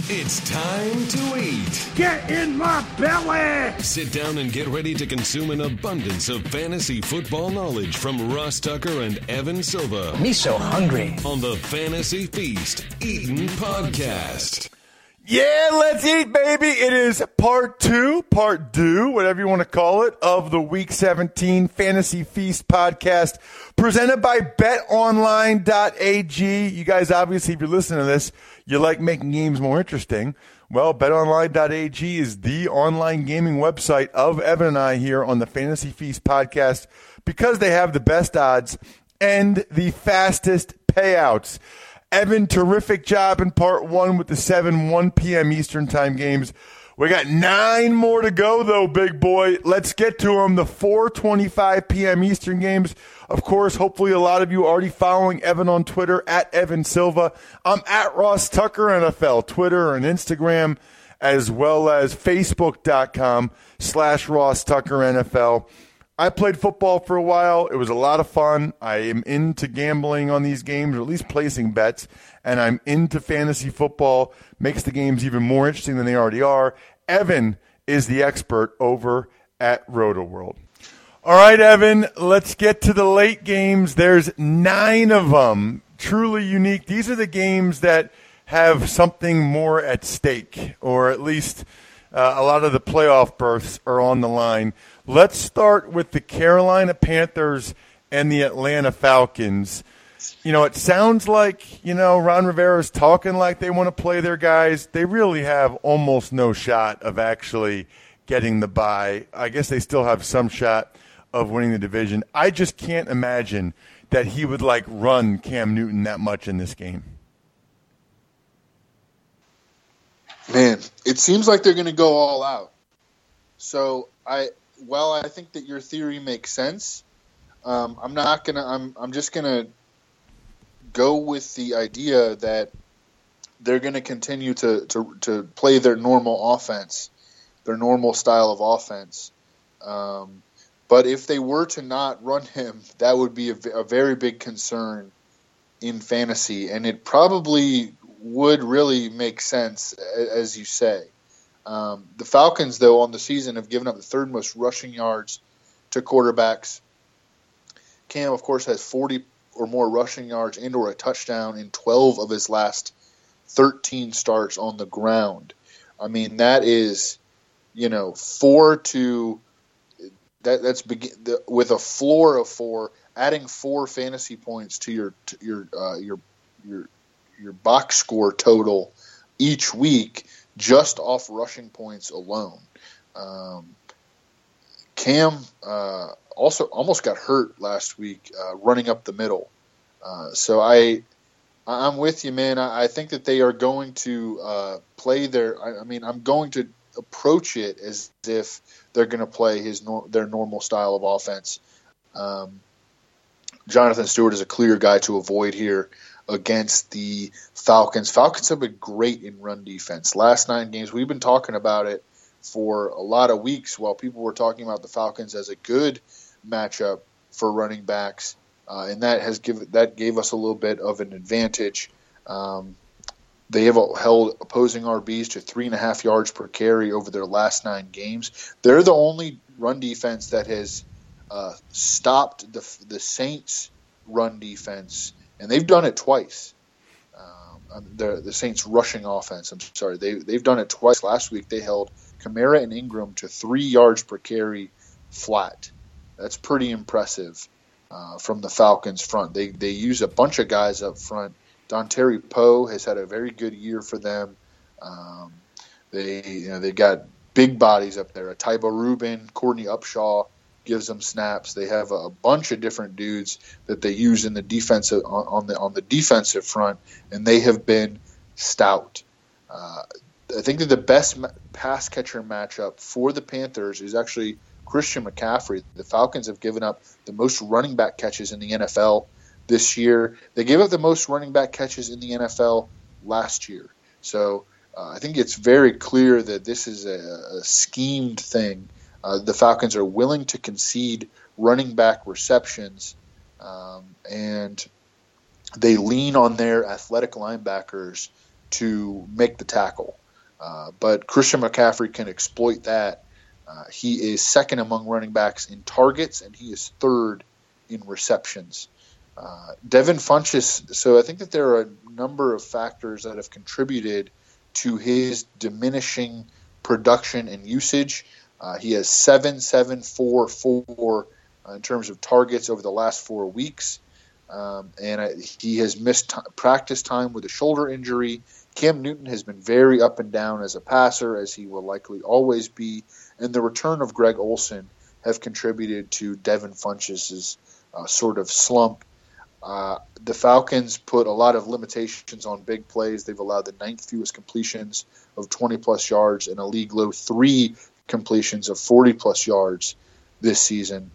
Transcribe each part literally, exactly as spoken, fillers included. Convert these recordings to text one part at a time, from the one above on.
It's time to eat. Get in my belly! Sit down and get ready to consume an abundance of fantasy football knowledge from Ross Tucker and Evan Silva. Me so hungry. On the Fantasy Feast Eatin' Podcast. Yeah, let's eat, baby. It is part two, part two, whatever you want to call it, of the Week seventeen Fantasy Feast podcast presented by bet online dot a g. You guys, obviously, if you're listening to this, you like making games more interesting. Well, bet online dot a g is the online gaming website of Evan and I here on the Fantasy Feast podcast because they have the best odds and the fastest payouts. Evan, terrific job in part one with the seven, one p.m. Eastern time games. We got nine more to go, though, big boy. Let's get to them. The four twenty-five p.m. Eastern games. Of course, hopefully a lot of you are already following Evan on Twitter, at Evan Silva. I'm at Ross Tucker N F L, Twitter and Instagram, as well as Facebook.com slash Ross Tucker N F L. I played football for a while. It was a lot of fun. I am into gambling on these games, or at least placing bets, and I'm into fantasy football. Makes the games even more interesting than they already are. Evan is the expert over at RotoWorld. All right, Evan, let's get to the late games. There's nine of them, truly unique. These are the games that have something more at stake, or at least uh, a lot of the playoff berths are on the line. Let's start with the Carolina Panthers and the Atlanta Falcons. You know, it sounds like, you know, Ron Rivera's talking like they want to play their guys. They really have almost no shot of actually getting the bye. I guess they still have some shot of winning the division. I just can't imagine that he would, like, run Cam Newton that much in this game. Man, it seems like they're going to go all out. So I – Well, I think that your theory makes sense. Um, I'm not gonna. I'm. I'm just gonna go with the idea that they're gonna continue to, to, to play their normal offense, their normal style of offense. Um, but if they were to not run him, that would be a, a very big concern in fantasy, and it probably would really make sense, as you say. Um, the Falcons, though, on the season have given up the third most rushing yards to quarterbacks. Cam, of course, has forty or more rushing yards and or a touchdown in twelve of his last thirteen starts on the ground. I mean, that is, you know, four to that. That's begin, the, with a floor of four, adding four fantasy points to your to your uh, your your your box score total each week, just off rushing points alone. Um, Cam uh, also almost got hurt last week uh, running up the middle. Uh, so I, I'm with you, man. I, I think that they are going to uh, play their. I, I mean, I'm going to approach it as if they're going to play his nor- their normal style of offense. Um, Jonathan Stewart is a clear guy to avoid here against the Falcons. Falcons have been great in run defense. Last nine games, we've been talking about it for a lot of weeks while people were talking about the Falcons as a good matchup for running backs, uh, and that has give, that gave us a little bit of an advantage. Um, they have held opposing R Bs to three and a half yards per carry over their last nine games. They're the only run defense that has uh, stopped the, the Saints' run defense, and they've done it twice. Um, the, the Saints' rushing offense, I'm sorry, they, they've done it twice. Last week they held Kamara and Ingram to three yards per carry flat. That's pretty impressive uh, from the Falcons front. They they use a bunch of guys up front. Dontari Poe has had a very good year for them. Um, they you know they got big bodies up there. Tyba Rubin, Courtney Upshaw gives them snaps. They have a bunch of different dudes that they use in the defensive on, on the on the defensive front, and they have been stout. Uh, I think that the best ma- pass catcher matchup for the Panthers is actually Christian McCaffrey. The Falcons have given up the most running back catches in the N F L this year. They gave up the most running back catches in the N F L last year. So uh, I think it's very clear that this is a, a schemed thing. Uh, the Falcons are willing to concede running back receptions, um, and they lean on their athletic linebackers to make the tackle. Uh, but Christian McCaffrey can exploit that. Uh, he is second among running backs in targets, and he is third in receptions. Uh, Devin Funchess, so I think that there are a number of factors that have contributed to his diminishing production and usage. Uh, he has seven, seven, four, four uh, in terms of targets over the last four weeks. Um, and I, he has missed t- practice time with a shoulder injury. Cam Newton has been very up and down as a passer, as he will likely always be. And the return of Greg Olsen have contributed to Devin Funchess' uh, sort of slump. Uh, the Falcons put a lot of limitations on big plays. They've allowed the ninth fewest completions of twenty-plus yards and a league-low three completions of forty-plus yards this season.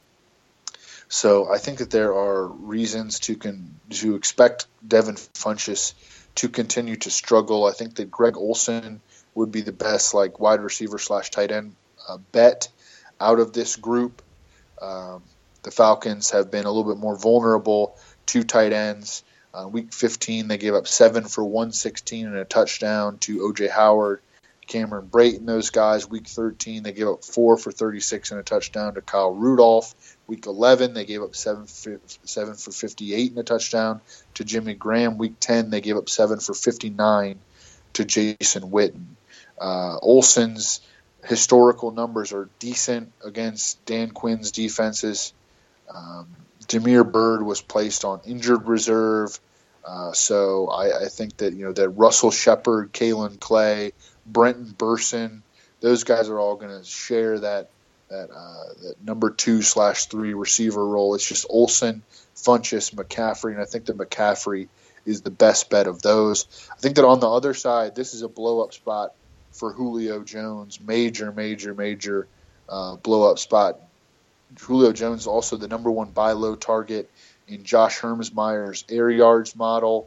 So I think that there are reasons to con- to expect Devin Funchess to continue to struggle. I think that Greg Olsen would be the best like wide receiver slash tight end uh, bet out of this group. Um, the Falcons have been a little bit more vulnerable to tight ends. Uh, week fifteen, they gave up seven for one sixteen and a touchdown to O J Howard, Cameron Brayton, those guys. Week thirteen, they gave up four for thirty-six and a touchdown to Kyle Rudolph. Week eleven, they gave up seven, seven for fifty-eight and a touchdown to Jimmy Graham. Week ten, they gave up seven for fifty-nine to Jason Witten. Uh, Olsen's historical numbers are decent against Dan Quinn's defenses. Um, Damiere Byrd was placed on injured reserve. Uh, so I, I think that, you know, that Russell Shepard, Kalen Clay, Brenton Burson, those guys are all going to share that that, uh, that number two slash three receiver role. It's just Olsen, Funchess, McCaffrey, and I think that McCaffrey is the best bet of those. I think that on the other side, this is a blow-up spot for Julio Jones. Major, major, major uh, blow-up spot. Julio Jones is also the number one buy low target in Josh Hermsmeyer's air yards model.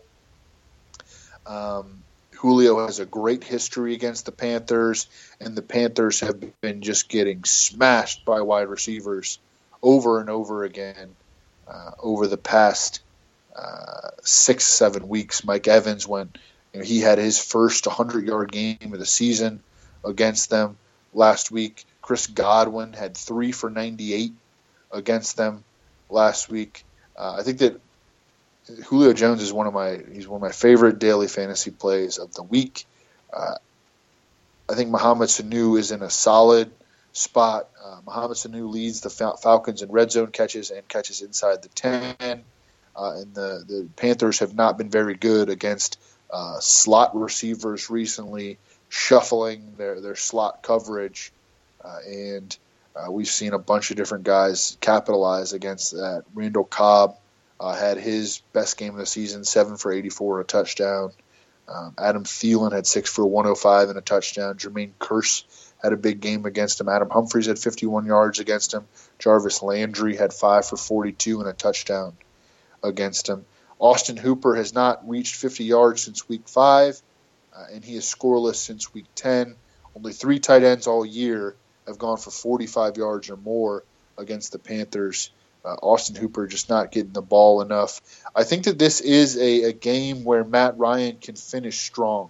Um, Julio has a great history against the Panthers, and the Panthers have been just getting smashed by wide receivers over and over again uh, over the past uh, six, seven weeks. Mike Evans went, you know, he had his first hundred-yard game of the season against them last week. Chris Godwin had three for ninety-eight against them last week. Uh, I think that Julio Jones is one of my he's one of my favorite daily fantasy plays of the week. Uh, I think Mohamed Sanu is in a solid spot. Uh, Mohamed Sanu leads the Fal- Falcons in red zone catches and catches inside the ten. Uh, and the, the Panthers have not been very good against uh, slot receivers recently, shuffling their, their slot coverage. Uh, and uh, we've seen a bunch of different guys capitalize against that. Randall Cobb uh, had his best game of the season, seven for eighty-four, a touchdown. Um, Adam Thielen had six for one oh five and a touchdown. Jermaine Kearse had a big game against him. Adam Humphries had fifty-one yards against him. Jarvis Landry had five for forty-two and a touchdown against him. Austin Hooper has not reached fifty yards since week five, uh, and he is scoreless since week ten. Only three tight ends all year have gone for forty-five yards or more against the Panthers. Uh, Austin Hooper just not getting the ball enough. I think that this is a, a game where Matt Ryan can finish strong.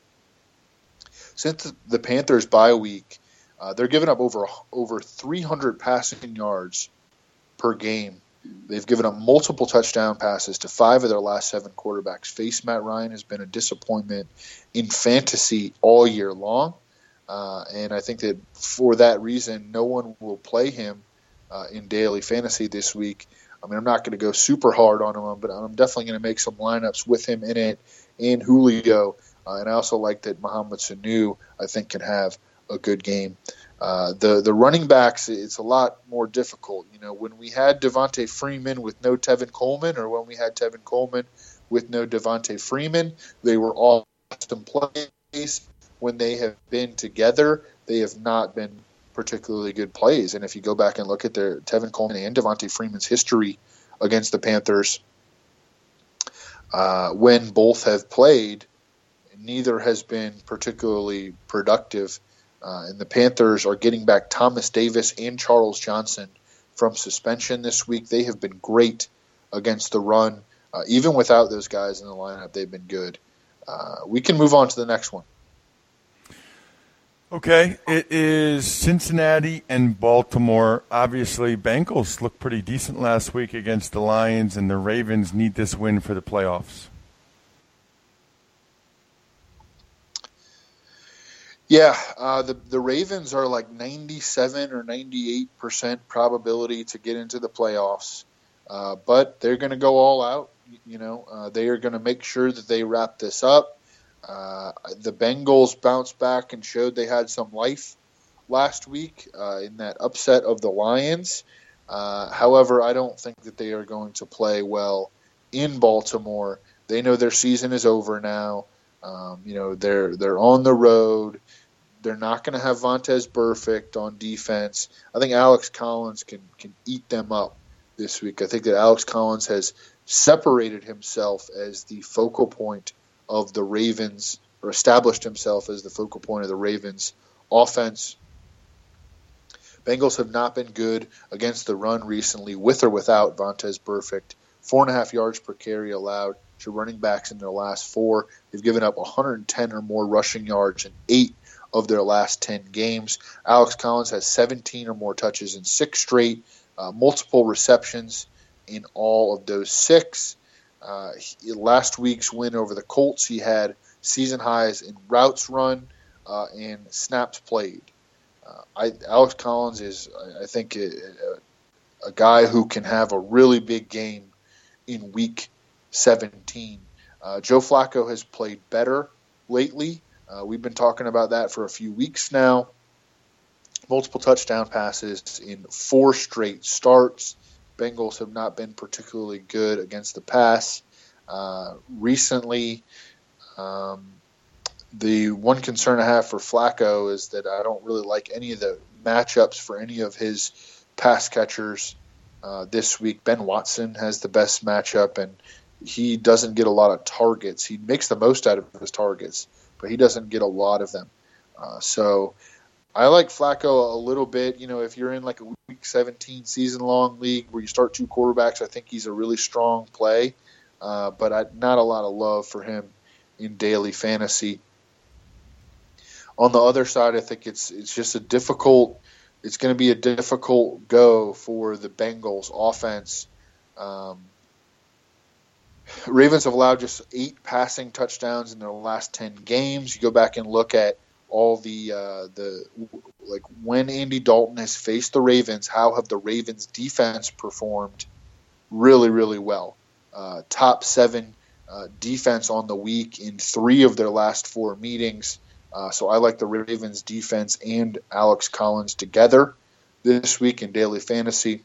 Since the Panthers bye week, uh, they're giving up over over three hundred passing yards per game. They've given up multiple touchdown passes to five of their last seven quarterbacks. Face Matt Ryan has been a disappointment in fantasy all year long. Uh, and I think that for that reason, no one will play him uh, in daily fantasy this week. I mean, I'm not going to go super hard on him, but I'm definitely going to make some lineups with him in it and Julio. Uh, and I also like that Mohamed Sanu, I think, can have a good game. Uh, the the running backs, it's a lot more difficult. You know, when we had Devontae Freeman with no Tevin Coleman, or when we had Tevin Coleman with no Devontae Freeman, they were all awesome plays. When they have been together, they have not been particularly good plays. And if you go back and look at their Tevin Coleman and Devontae Freeman's history against the Panthers, uh, when both have played, neither has been particularly productive. Uh, and the Panthers are getting back Thomas Davis and Charles Johnson from suspension this week. They have been great against the run. Uh, even without those guys in the lineup, they've been good. Uh, we can move on to the next one. Okay, it is Cincinnati and Baltimore. Obviously, Bengals looked pretty decent last week against the Lions, and the Ravens need this win for the playoffs. Yeah, uh, the the Ravens are like ninety-seven or ninety-eight percent probability to get into the playoffs, uh, but they're going to go all out. You know, uh, they are going to make sure that they wrap this up. Uh, the Bengals bounced back and showed they had some life last week uh, in that upset of the Lions. Uh, however, I don't think that they are going to play well in Baltimore. They know their season is over now. Um, you know, they're they're on the road. They're not going to have Vontaze Burfict on defense. I think Alex Collins can can eat them up this week. I think that Alex Collins has separated himself as the focal point of the Ravens, or established himself as the focal point of the Ravens offense. Bengals have not been good against the run recently, with or without Vontaze Burfict. Four and a half yards per carry allowed to running backs in their last four. They've given up one hundred ten or more rushing yards in eight of their last ten games. Alex Collins has seventeen or more touches in six straight, uh, multiple receptions in all of those six. Uh, he, last week's win over the Colts, he had season highs in routes run uh, and snaps played. Uh, I, Alex Collins is, I think, a, a, a guy who can have a really big game in week seventeen. Uh, Joe Flacco has played better lately. Uh, we've been talking about that for a few weeks now. Multiple touchdown passes in four straight starts. Bengals have not been particularly good against the pass. Uh, recently, um, the one concern I have for Flacco is that I don't really like any of the matchups for any of his pass catchers uh, this week. Ben Watson has the best matchup, and he doesn't get a lot of targets. He makes the most out of his targets, but he doesn't get a lot of them. Uh, so I like Flacco a little bit. You know, if you're in like a week seventeen season-long league where you start two quarterbacks, I think he's a really strong play. Uh, but I, not a lot of love for him in daily fantasy. On the other side, I think it's it's just a difficult – it's going to be a difficult go for the Bengals offense. Um, Ravens have allowed just eight passing touchdowns in their last ten games. You go back and look at all the uh, the like when Andy Dalton has faced the Ravens, how have the Ravens defense performed? Really, really well. Uh, top seven uh, defense on the week in three of their last four meetings. Uh, so I like the Ravens defense and Alex Collins together this week in daily fantasy.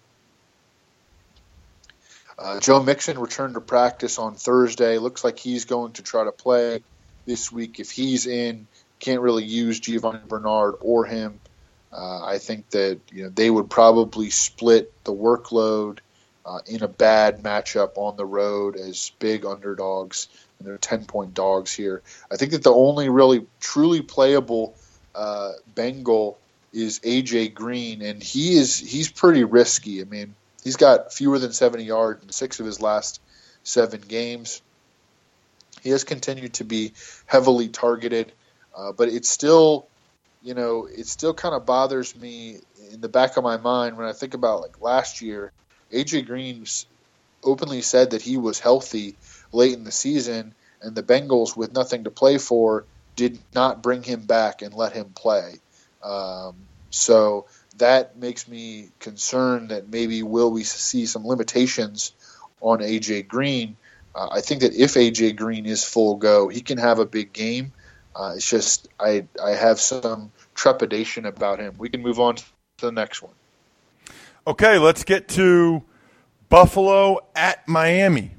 Uh, Joe Mixon returned to practice on Thursday. Looks like he's going to try to play this week. If he's in, can't really use Giovanni Bernard or him. Uh, I think that you know they would probably split the workload uh, in a bad matchup on the road as big underdogs, and they're ten-point dogs here. I think that the only really truly playable uh, Bengal is A J Green, and he is he's pretty risky. I mean, he's got fewer than seventy yards in six of his last seven games. He has continued to be heavily targeted, uh, but it's still, you know, it still kind of bothers me in the back of my mind when I think about like last year. A J Green openly said that he was healthy late in the season, and the Bengals, with nothing to play for, did not bring him back and let him play. Um, so that makes me concerned that maybe will we see some limitations on A J Green. Uh, I think that if A J Green is full go, he can have a big game. Uh, it's just I I have some trepidation about him. We can move on to the next one. Okay, let's get to Buffalo at Miami.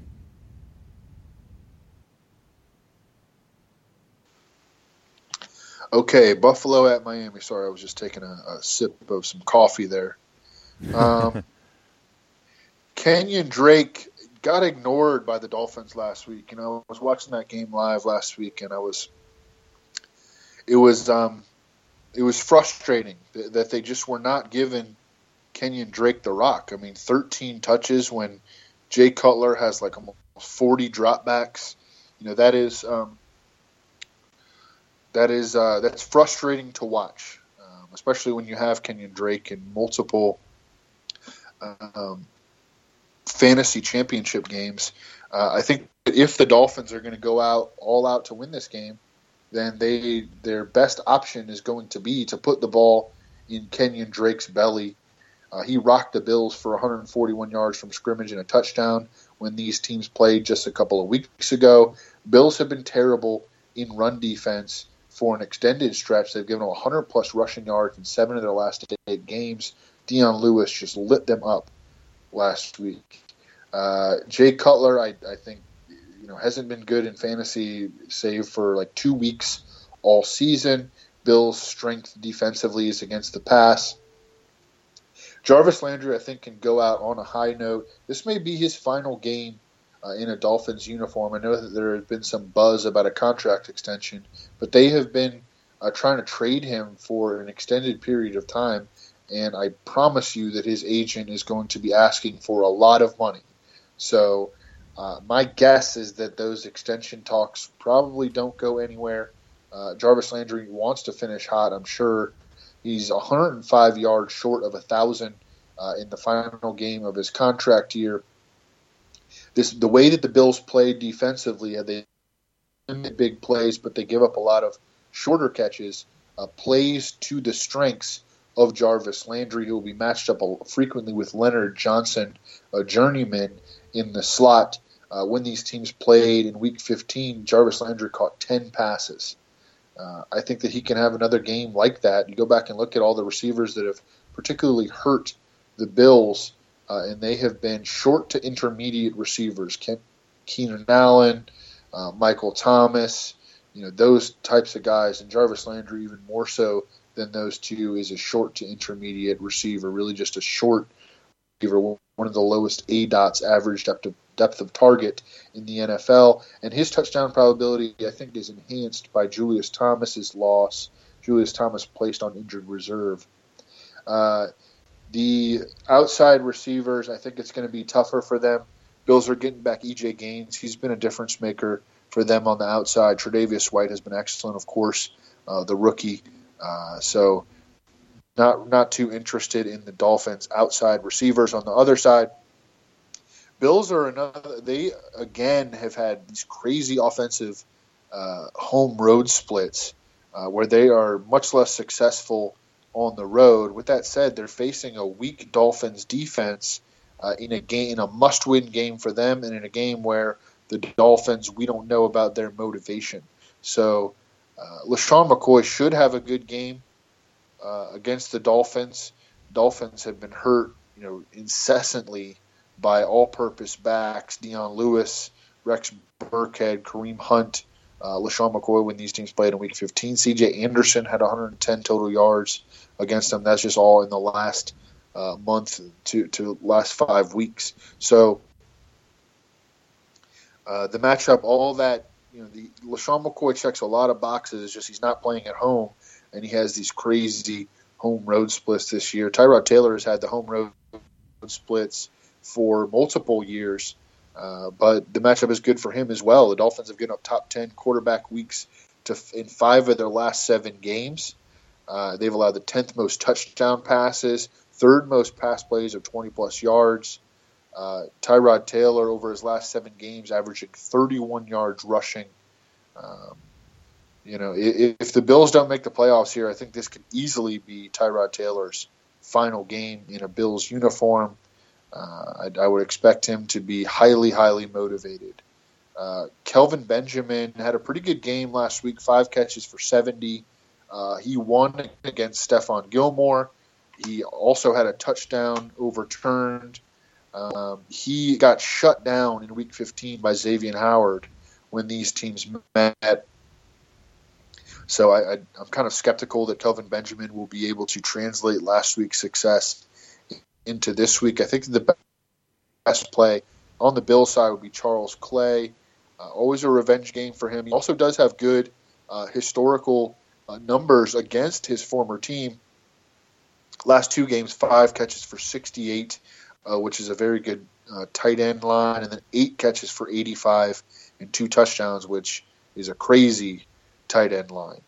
Okay, Buffalo at Miami. Sorry, I was just taking a, a sip of some coffee there. Um, Kenyon Drake got ignored by the Dolphins last week. You know, I was watching that game live last week, and I was, it was, um, it was frustrating that, that they just were not giving Kenyon Drake the rock. I mean, thirteen touches when Jay Cutler has like almost forty dropbacks. You know, that is. Um, that is uh, that's frustrating to watch, um, especially when you have Kenyon Drake in multiple um, fantasy championship games. Uh, I think that if the Dolphins are going to go out all out to win this game, then they their best option is going to be to put the ball in Kenyon Drake's belly. Uh, he rocked the Bills for one hundred forty-one yards from scrimmage and a touchdown when these teams played just a couple of weeks ago. Bills have been terrible in run defense for an extended stretch. They've given them one hundred plus rushing yards in seven of their last eight games. Dion Lewis just lit them up last week. Uh, Jay Cutler, I, I think, you know, hasn't been good in fantasy, save for like two weeks all season. Bills' strength defensively is against the pass. Jarvis Landry, I think, can go out on a high note. This may be his final game uh, in a Dolphins uniform. I know that there has been some buzz about a contract extension, but they have been uh, trying to trade him for an extended period of time, and I promise you that his agent is going to be asking for a lot of money. So uh, my guess is that those extension talks probably don't go anywhere. Uh, Jarvis Landry wants to finish hot, I'm sure. He's one hundred five yards short of one thousand uh, in the final game of his contract year. This the way that the Bills played defensively, they limit big plays, but they give up a lot of shorter catches, uh, plays to the strengths of Jarvis Landry, who will be matched up frequently with Leonard Johnson, a journeyman in the slot. Uh, when these teams played in Week fifteen, Jarvis Landry caught ten passes. Uh, I think that he can have another game like that. You go back and look at all the receivers that have particularly hurt the Bills, uh, and they have been short to intermediate receivers. Ken- Keenan Allen, uh, Michael Thomas, you know, those types of guys. And Jarvis Landry, even more so than those two, is a short to intermediate receiver, really just a short receiver, one of the lowest A D O Ts average depth of, depth of target in the N F L. And his touchdown probability, I think, is enhanced by Julius Thomas's loss. Julius Thomas placed on injured reserve. Uh, the outside receivers, I think it's going to be tougher for them. Bills are getting back E J Gaines. He's been a difference maker for them on the outside. Tre'Davious White has been excellent, of course, uh, the rookie. Uh, so not not too interested in the Dolphins' outside receivers. On the other side, Bills are another. They again have had these crazy offensive uh, home road splits uh, where they are much less successful on the road. With that said, they're facing a weak Dolphins defense uh, in a game, in a must-win game for them, and in a game where the Dolphins, we don't know about their motivation. So uh, LaShawn McCoy should have a good game uh, against the Dolphins. Dolphins have been hurt, you know, incessantly by all-purpose backs, Dion Lewis, Rex Burkhead, Kareem Hunt, uh, LaShawn McCoy when these teams played in Week fifteen. C J Anderson had one hundred ten total yards against them. That's just all in the last uh, month to, to last five weeks. So uh, the matchup, all that, you know, the LaShawn McCoy checks a lot of boxes. It's just he's not playing at home, and he has these crazy home road splits this year. Tyrod Taylor has had the home road splits for multiple years, uh, but the matchup is good for him as well. The Dolphins have given up top ten quarterback weeks to in five of their last seven games. Uh, they've allowed the tenth most touchdown passes, third most pass plays of twenty-plus yards. Uh, Tyrod Taylor, over his last seven games, averaging thirty-one yards rushing. Um, you know, if, if the Bills don't make the playoffs here, I think this could easily be Tyrod Taylor's final game in a Bills uniform. Uh, I, I would expect him to be highly, highly motivated. Uh, Kelvin Benjamin had a pretty good game last week, five catches for seventy. Uh, he won against Stephon Gilmore. He also had a touchdown overturned. Um, he got shut down in Week fifteen by Xavier Howard when these teams met. So I, I, I'm kind of skeptical that Kelvin Benjamin will be able to translate last week's success into this week. I think the best play on the Bills side would be Charles Clay. Uh, always a revenge game for him. He also does have good uh, historical uh, numbers against his former team. Last two games, five catches for sixty-eight, uh, which is a very good uh, tight end line, and then eight catches for eighty-five and two touchdowns, which is a crazy tight end line.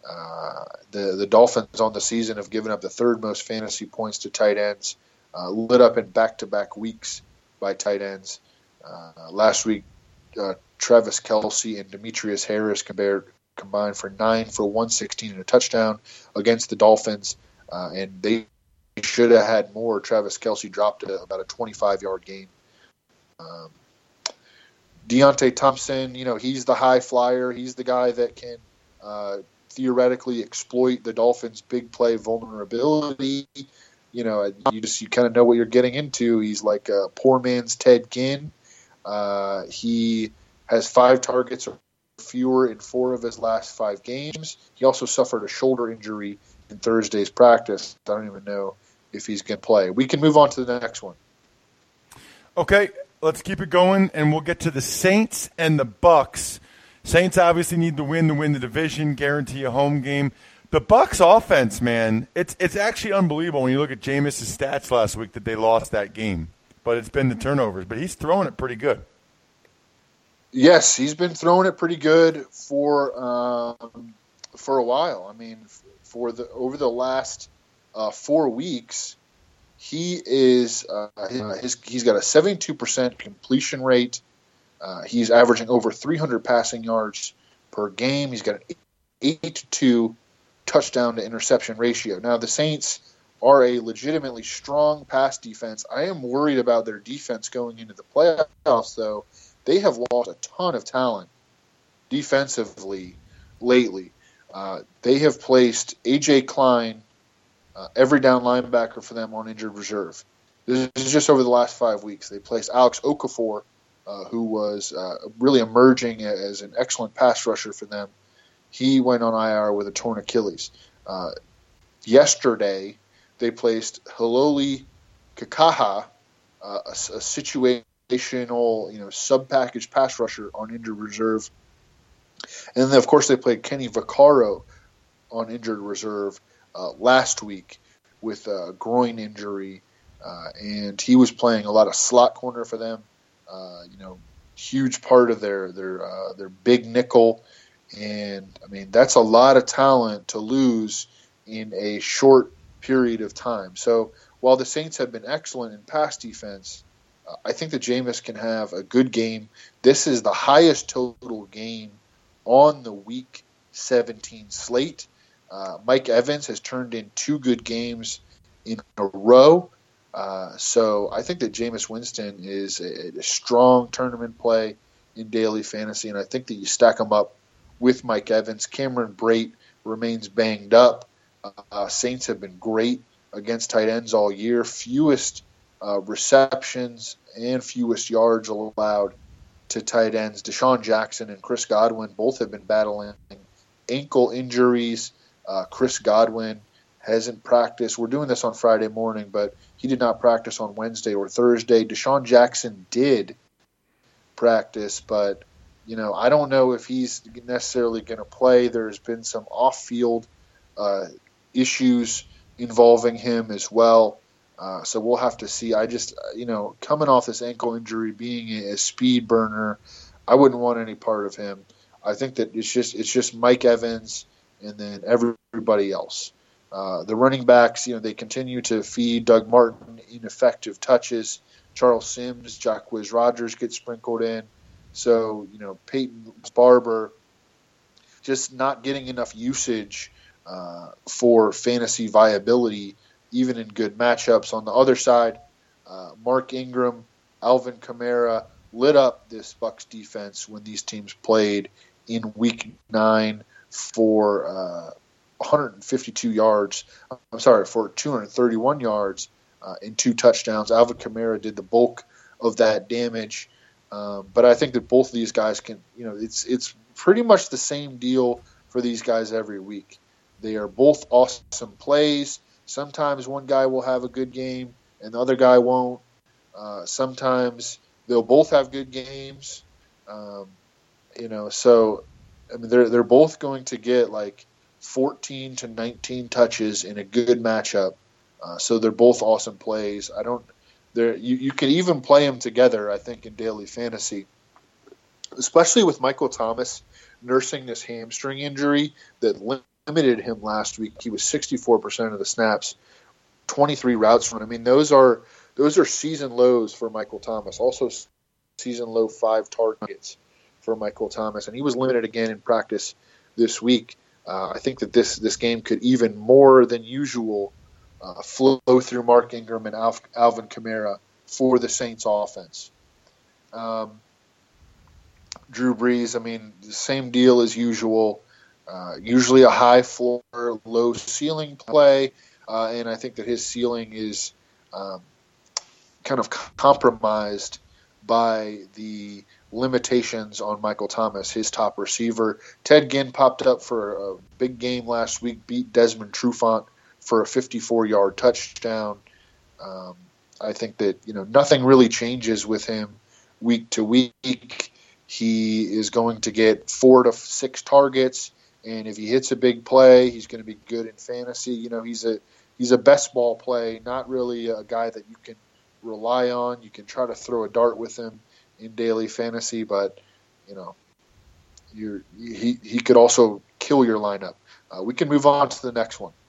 Uh, the the Dolphins on the season have given up the third most fantasy points to tight ends, uh, lit up in back-to-back weeks by tight ends. Uh, last week, uh, Travis Kelce and Demetrius Harris compared, combined for nine for one sixteen and a touchdown against the Dolphins, uh, and they should have had more. Travis Kelce dropped a, about a twenty-five-yard game. Um, Deontay Thompson, you know, he's the high flyer. He's the guy that can uh, theoretically exploit the Dolphins' big play vulnerability. You know, you just you kind of know what you're getting into. He's like a poor man's Ted Ginn. Uh, he has five targets or fewer in four of his last five games. He also suffered a shoulder injury in Thursday's practice. I don't even know if he's going to play. We can move on to the next one. Okay, let's keep it going, and we'll get to the Saints and the Bucks. Saints obviously need to win to win the division, guarantee a home game. The Bucks offense, man, it's it's actually unbelievable when you look at Jameis' stats last week that they lost that game. But it's been the turnovers. But he's throwing it pretty good. Yes, he's been throwing it pretty good for um, for a while. I mean, for the over the last uh, four weeks, he is uh, his, he's got a seventy-two percent completion rate. Uh, he's averaging over three hundred passing yards per game. He's got an eight to two touchdown to interception ratio. Now the Saints are a legitimately strong pass defense. I am worried about their defense going into the playoffs, though. They have lost a ton of talent defensively lately. Uh, they have placed A J Klein, uh, every down linebacker for them, on injured reserve. This is just over the last five weeks. They placed Alex Okafor, uh, who was uh, really emerging as an excellent pass rusher for them. He went on I R with a torn Achilles. Uh, yesterday, they placed Haloli Kakaha, uh, a, a situational, you know, sub-package pass rusher, on injured reserve. And then, of course, they played Kenny Vaccaro on injured reserve uh, last week with a groin injury, uh, and he was playing a lot of slot corner for them. Uh, you know, huge part of their their uh, their big nickel, and I mean that's a lot of talent to lose in a short period of time. So while the Saints have been excellent in pass defense, uh, I think that Jameis can have a good game. This is the highest total game on the Week seventeen slate. Uh, Mike Evans has turned in two good games in a row. Uh, so I think that Jameis Winston is a, a strong tournament play in daily fantasy, and I think that you stack him up with Mike Evans. Cameron Brate remains banged up. Uh, Saints have been great against tight ends all year. Fewest uh, receptions and fewest yards allowed to tight ends. Deshaun Jackson and Chris Godwin both have been battling ankle injuries. Uh, Chris Godwin hasn't practiced. We're doing this on Friday morning, but he did not practice on Wednesday or Thursday. Deshaun Jackson did practice, but you know, I don't know if he's necessarily going to play. There's been some off-field uh, issues involving him as well. Uh, so we'll have to see. I just, you know, coming off this ankle injury, being a speed burner, I wouldn't want any part of him. I think that it's just it's just Mike Evans and then everybody else. Uh, the running backs, you know, they continue to feed Doug Martin ineffective touches. Charles Sims, Jacquizz Rodgers get sprinkled in. So, you know, Peyton Barber just not getting enough usage uh, for fantasy viability, even in good matchups. On the other side, uh, Mark Ingram, Alvin Kamara lit up this Bucs defense when these teams played in Week nine for uh, one hundred fifty-two yards. I'm sorry, for two hundred thirty-one yards uh, and two touchdowns. Alvin Kamara did the bulk of that damage. Um, but I think that both of these guys can, you know, it's it's pretty much the same deal for these guys every week. They are both awesome plays. Sometimes one guy will have a good game and the other guy won't. Uh, sometimes they'll both have good games. Um, you know, so I mean, they're they're both going to get like fourteen to nineteen touches in a good matchup. Uh, so they're both awesome plays. I don't. There, you, you can even play them together, I think, in daily fantasy, especially with Michael Thomas nursing this hamstring injury that limited him last week. He was sixty-four percent of the snaps, twenty-three routes run. I mean, those are those are season lows for Michael Thomas. Also, season low five targets for Michael Thomas, and he was limited again in practice this week. Uh, I think that this this game could even more than usual uh, flow through Mark Ingram and Alf, Alvin Kamara for the Saints offense. Um, Drew Brees, I mean, the same deal as usual. Uh, usually a high floor, low ceiling play, uh, and I think that his ceiling is um, kind of compromised by the limitations on Michael Thomas, his top receiver. Ted Ginn popped up for a big game last week, beat Desmond Trufant for a fifty-four-yard touchdown. Um, I think that, you know, nothing really changes with him week to week. He is going to get four to six targets, and if he hits a big play, he's going to be good in fantasy. You know, he's a he's a best ball play, not really a guy that you can rely on. You can try to throw a dart with him in daily fantasy, but you know, you're, he he could also kill your lineup. Uh, we can move on to the next one.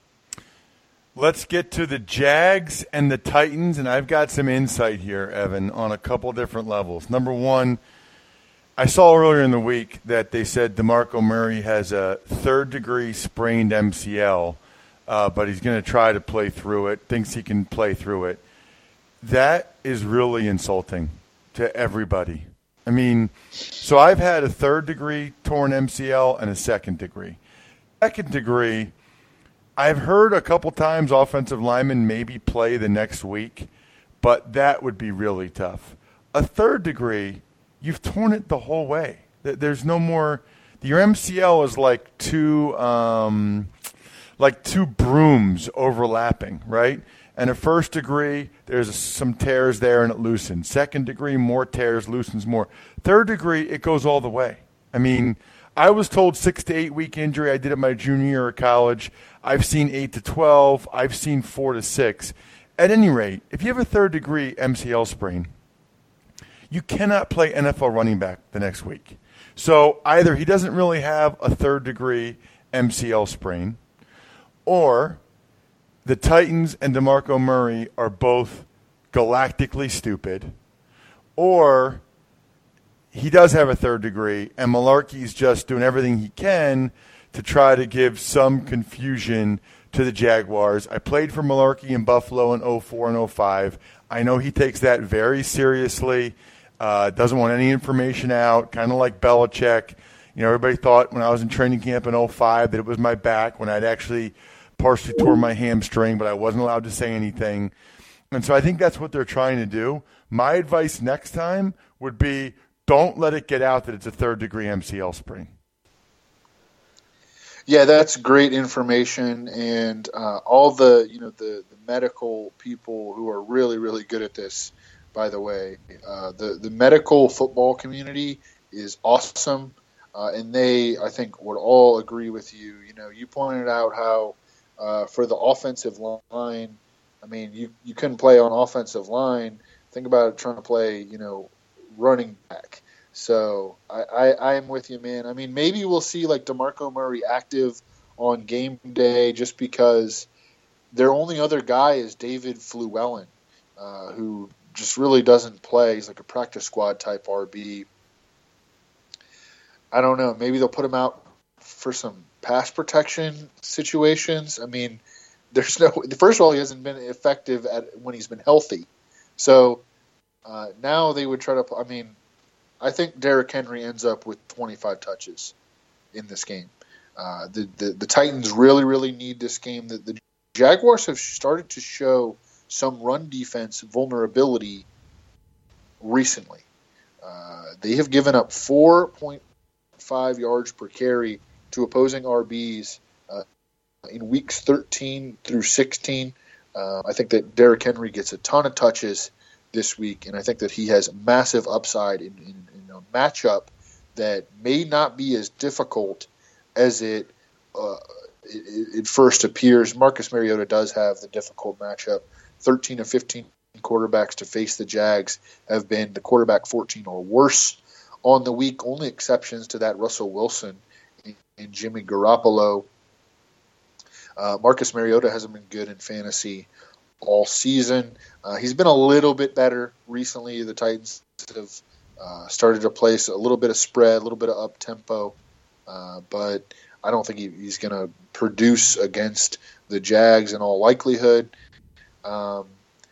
Let's get to the Jags and the Titans, and I've got some insight here, Evan, on a couple different levels. Number one, I saw earlier in the week that they said DeMarco Murray has a third-degree sprained M C L, uh, but he's going to try to play through it, thinks he can play through it. That is really insulting to everybody. I mean, so I've had a third-degree torn M C L and a second degree. Second degree, I've heard a couple times offensive linemen maybe play the next week, but that would be really tough. A third degree, you've torn it the whole way. There's no more. Your M C L is like two, um, like two brooms overlapping, right? And a first degree, there's some tears there and it loosens. Second degree, more tears, loosens more. Third degree, it goes all the way. I mean, I was told six to eight week injury. I did it my junior year of college. I've seen eight to twelve. I've seen four to six. At any rate, if you have a third degree M C L sprain, you cannot play N F L running back the next week. So either he doesn't really have a third degree M C L sprain, or the Titans and DeMarco Murray are both galactically stupid, or he does have a third degree, and Mularkey's just doing everything he can to try to give some confusion to the Jaguars. I played for Mularkey in Buffalo in oh four and oh five. I know he takes that very seriously, uh, doesn't want any information out, kind of like Belichick. You know, everybody thought when I was in training camp in oh five that it was my back when I'd actually partially tore my hamstring, but I wasn't allowed to say anything. And so I think that's what they're trying to do. My advice next time would be don't let it get out that it's a third-degree M C L sprain. Yeah, that's great information, and uh, all the you know the, the medical people who are really really good at this. By the way, uh, the the medical football community is awesome, uh, and they I think would all agree with you. You know, you pointed out how uh, for the offensive line, I mean, you you couldn't play on offensive line. Think about it, trying to play, you know, running back. So I, I, I am with you, man. I mean, maybe we'll see like DeMarco Murray active on game day just because their only other guy is David Fluellen, uh, who just really doesn't play. He's like a practice squad type R B. I don't know. Maybe they'll put him out for some pass protection situations. I mean, there's no. First of all, he hasn't been effective at when he's been healthy. So uh, now they would try to. I mean. I think Derrick Henry ends up with twenty-five touches in this game. Uh, the, the the Titans really, really need this game. The, the Jaguars have started to show some run defense vulnerability recently. Uh, they have given up four point five yards per carry to opposing R Bs uh, in weeks thirteen through sixteen. Uh, I think that Derrick Henry gets a ton of touches this week, and I think that he has massive upside in, in, in a matchup that may not be as difficult as it, uh, it it first appears. Marcus Mariota does have the difficult matchup. thirteen of fifteen quarterbacks to face the Jags have been the quarterback fourteen or worse on the week. Only exceptions to that, Russell Wilson and, and Jimmy Garoppolo. Uh, Marcus Mariota hasn't been good in fantasy all season. Uh, he's been a little bit better recently. The Titans have uh, started to place a little bit of spread, a little bit of up tempo, uh, but I don't think he, he's going to produce against the Jags in all likelihood. Um,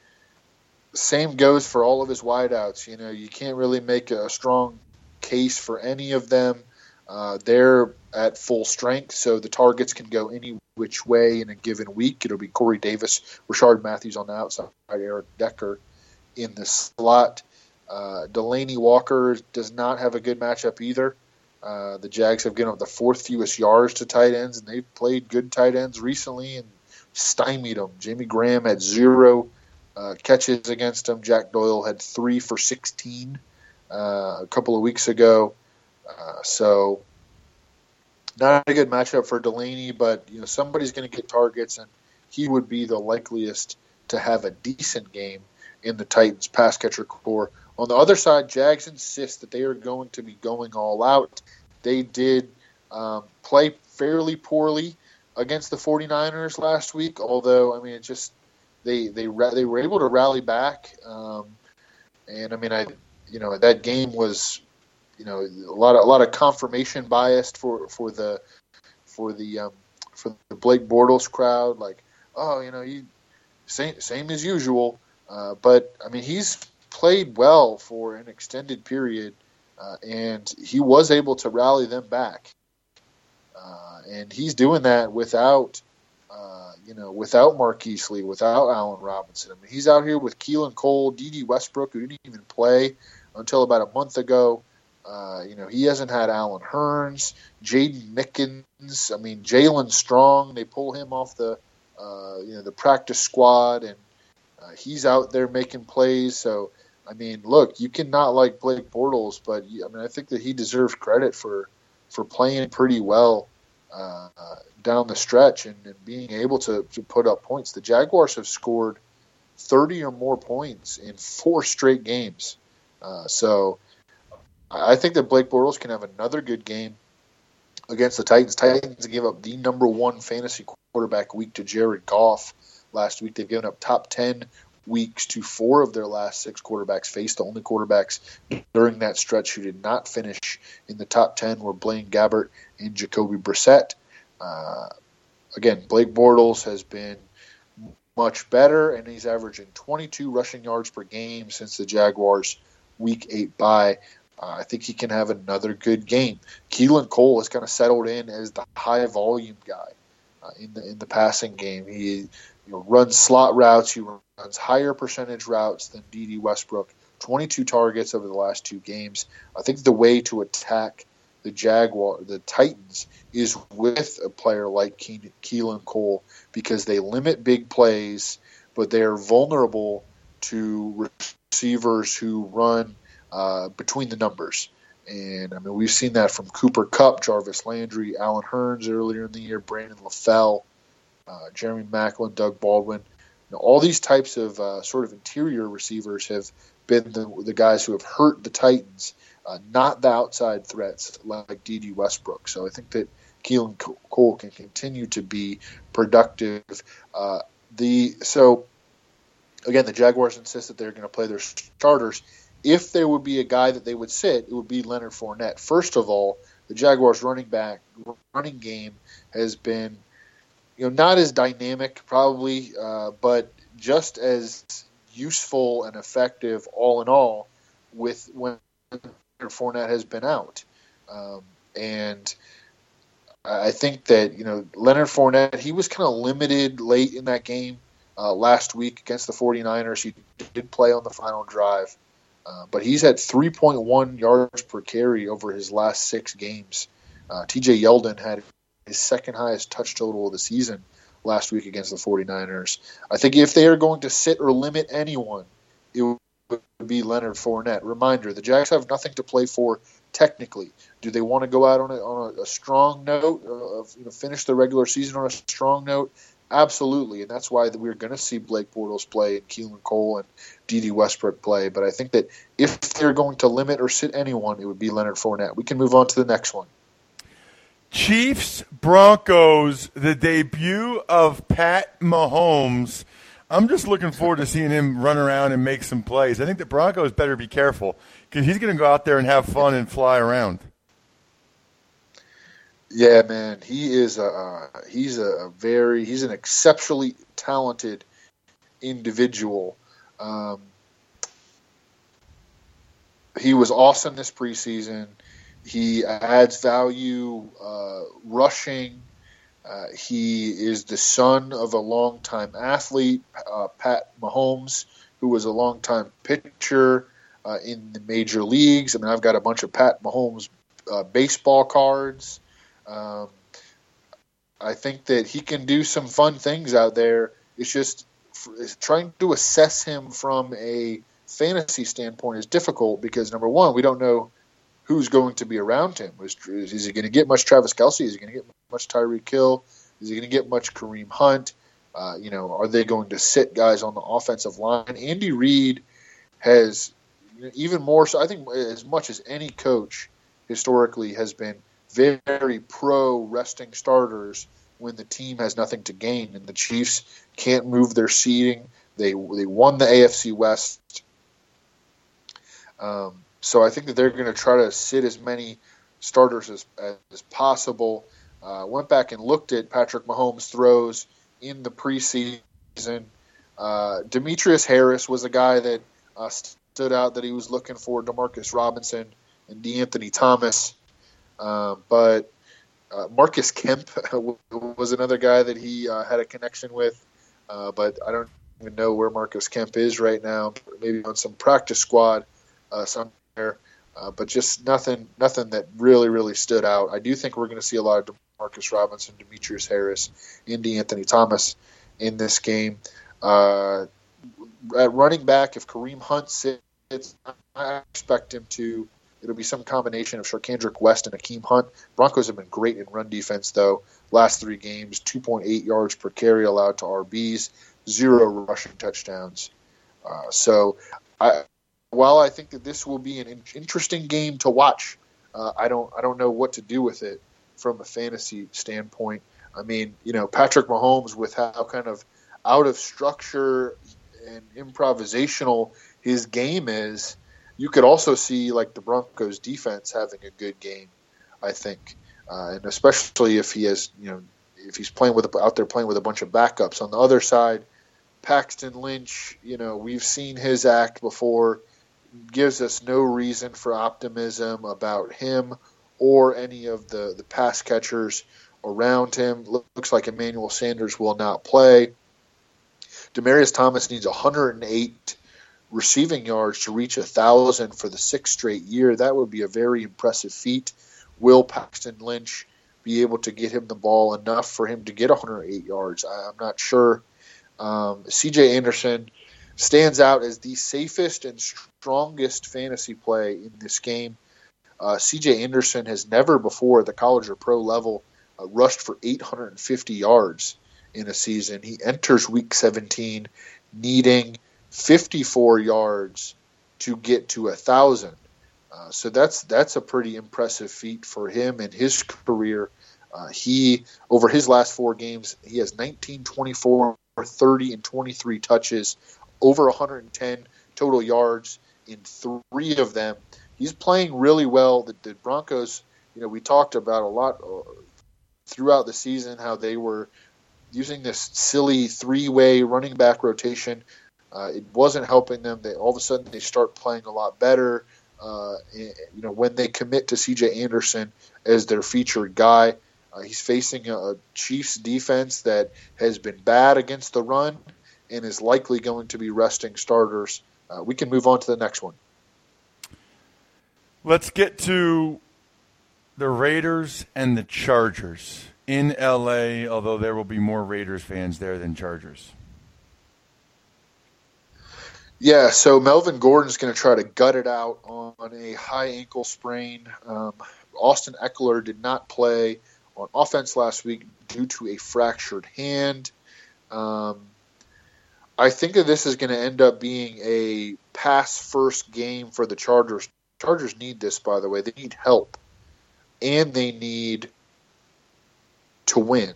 same goes for all of his wideouts. You know, you can't really make a strong case for any of them. Uh, they're at full strength, so the targets can go any which way in a given week. It'll be Corey Davis, Rashard Matthews on the outside, Eric Decker in the slot. Uh, Delaney Walker does not have a good matchup either. Uh, the Jags have given up the fourth fewest yards to tight ends, and they've played good tight ends recently and stymied them. Jamie Graham had zero uh, catches against him. Jack Doyle had three for sixteen uh, a couple of weeks ago. Uh, so not a good matchup for Delaney, but you know somebody's going to get targets, and he would be the likeliest to have a decent game in the Titans pass catcher core. On the other side, Jags insist that they are going to be going all out. They did um, play fairly poorly against the 49ers last week, although I mean it just they they they were able to rally back, um, and I mean I you know that game was. You know, a lot of a lot of confirmation bias for, for the for the um, for the Blake Bortles crowd. Like, oh, you know, you same same as usual. Uh, but I mean, he's played well for an extended period, uh, and he was able to rally them back. Uh, and he's doing that without, uh, you know, without Marquise Lee, without Allen Robinson. I mean, he's out here with Keelan Cole, D D Westbrook, who didn't even play until about a month ago. Uh, you know, he hasn't had Allen Hurns, Jaden Mickens. I mean, Jalen Strong. They pull him off the, uh, you know, the practice squad, and uh, he's out there making plays. So, I mean, look, you cannot like Blake Bortles, but I mean, I think that he deserves credit for for playing pretty well uh, uh, down the stretch and, and being able to, to put up points. The Jaguars have scored thirty or more points in four straight games. Uh, so. I think that Blake Bortles can have another good game against the Titans. Titans gave up the number one fantasy quarterback week to Jared Goff last week. They've given up top ten weeks to four of their last six quarterbacks faced. The only quarterbacks during that stretch who did not finish in the top ten were Blaine Gabbert and Jacoby Brissett. Uh, again, Blake Bortles has been much better, and he's averaging twenty-two rushing yards per game since the Jaguars' week eight bye. Uh, I think he can have another good game. Keelan Cole has kind of settled in as the high volume guy uh, in the in the passing game. He you know, runs slot routes. He runs higher percentage routes than D D Westbrook. twenty-two targets over the last two games. I think the way to attack the Jaguar, the Titans, is with a player like Ke- Keelan Cole because they limit big plays, but they are vulnerable to receivers who run Uh, between the numbers. And, I mean, we've seen that from Cooper Kupp, Jarvis Landry, Allen Hurns earlier in the year, Brandon LaFell, uh, Jeremy Maclin, Doug Baldwin. You know, all these types of uh, sort of interior receivers have been the, the guys who have hurt the Titans, uh, not the outside threats like D D Westbrook. So I think that Keelan Cole can continue to be productive. Uh, the So, again, the Jaguars insist that they're going to play their starters. If there would be a guy that they would sit, it would be Leonard Fournette. First of all, the Jaguars' running back running game has been, you know, not as dynamic probably, uh, but just as useful and effective all in all with when Leonard Fournette has been out. Um, and I think that, you know, Leonard Fournette, he was kind of limited late in that game uh, last week against the 49ers. He did play on the final drive. Uh, but he's at three point one yards per carry over his last six games. Uh, T J Yeldon had his second highest touch total of the season last week against the 49ers. I think if they are going to sit or limit anyone, it would be Leonard Fournette. Reminder, the Jags have nothing to play for technically. Do they want to go out on a, on a, a strong note, uh, of, you know, finish the regular season on a strong note? Absolutely, and that's why we're going to see Blake Bortles play and Keelan Cole and D D Westbrook play. But I think that if they're going to limit or sit anyone, it would be Leonard Fournette. We can move on to the next one. Chiefs, Broncos, the debut of Pat Mahomes. I'm just looking forward to seeing him run around and make some plays. I think the Broncos better be careful because he's going to go out there and have fun and fly around. Yeah, man, he is a uh, he's a very he's an exceptionally talented individual. Um, he was awesome this preseason. He adds value uh, rushing. Uh, he is the son of a longtime athlete, uh, Pat Mahomes, who was a longtime pitcher uh, in the major leagues. I mean, I've got a bunch of Pat Mahomes uh, baseball cards. Um, I think that he can do some fun things out there. It's just it's trying to assess him from a fantasy standpoint is difficult because, number one, we don't know who's going to be around him. Is, is he going to get much Travis Kelce? Is he going to get much Tyreek Hill? Is he going to get much Kareem Hunt? Uh, you know, are they going to sit guys on the offensive line? Andy Reid has even more so, I think, as much as any coach historically has been very pro resting starters when the team has nothing to gain, and the Chiefs can't move their seeding. They they won the A F C West. Um, so I think that they're going to try to sit as many starters as, as possible. Uh, went back and looked at Patrick Mahomes' throws in the preseason. Uh, Demetrius Harris was a guy that uh, stood out that he was looking for, DeMarcus Robinson and DeAnthony Thomas. Uh, but uh, Marcus Kemp was another guy that he uh, had a connection with. Uh, but I don't even know where Marcus Kemp is right now. Maybe on some practice squad uh, somewhere. Uh, but just nothing nothing that really, really stood out. I do think we're going to see a lot of DeMarcus Robinson, Demetrius Harris, and DeAnthony Thomas in this game. Uh, at running back, if Kareem Hunt sits, I expect him to. It'll be some combination of Sharkandrick West and Akeem Hunt. Broncos have been great in run defense, though. Last three games, two point eight yards per carry allowed to R Bs, zero rushing touchdowns. Uh, so I, while I think that this will be an in- interesting game to watch, uh, I don't I don't know what to do with it from a fantasy standpoint. I mean, you know, Patrick Mahomes, with how kind of out of structure and improvisational his game is, you could also see like the Broncos defense having a good game, I think, uh, and especially if he has, you know, if he's playing with out there playing with a bunch of backups. On the other side, Paxton Lynch, you know, we've seen his act before, gives us no reason for optimism about him or any of the, the pass catchers around him. Looks like Emmanuel Sanders will not play. Demaryius Thomas needs one hundred eight receiving yards to reach one thousand for the sixth straight year. That would be a very impressive feat. Will Paxton Lynch be able to get him the ball enough for him to get one hundred eight yards? I'm not sure. Um, C J Anderson stands out as the safest and strongest fantasy play in this game. Uh, C J Anderson has never before at the college or pro level uh, rushed for eight hundred fifty yards in a season. He enters week seventeen needing fifty-four yards to get to a thousand. Uh, so that's that's a pretty impressive feat for him in his career. Uh, he over his last four games, he has nineteen, twenty-four, thirty, and twenty-three touches, over one hundred ten total yards in three of them. He's playing really well. The, the Broncos, you know, we talked about a lot uh, throughout the season how they were using this silly three-way running back rotation. Uh, it wasn't helping them. They all of a sudden they start playing a lot better. Uh, and, you know, when they commit to C J Anderson as their featured guy, uh, he's facing a, a Chiefs defense that has been bad against the run and is likely going to be resting starters. Uh, we can move on to the next one. Let's get to the Raiders and the Chargers in L A, although there will be more Raiders fans there than Chargers. Yeah, so Melvin Gordon's going to try to gut it out on a high ankle sprain. Um, Austin Eckler did not play on offense last week due to a fractured hand. Um, I think that this is going to end up being a pass-first game for the Chargers. Chargers need this, by the way. They need help, and they need to win.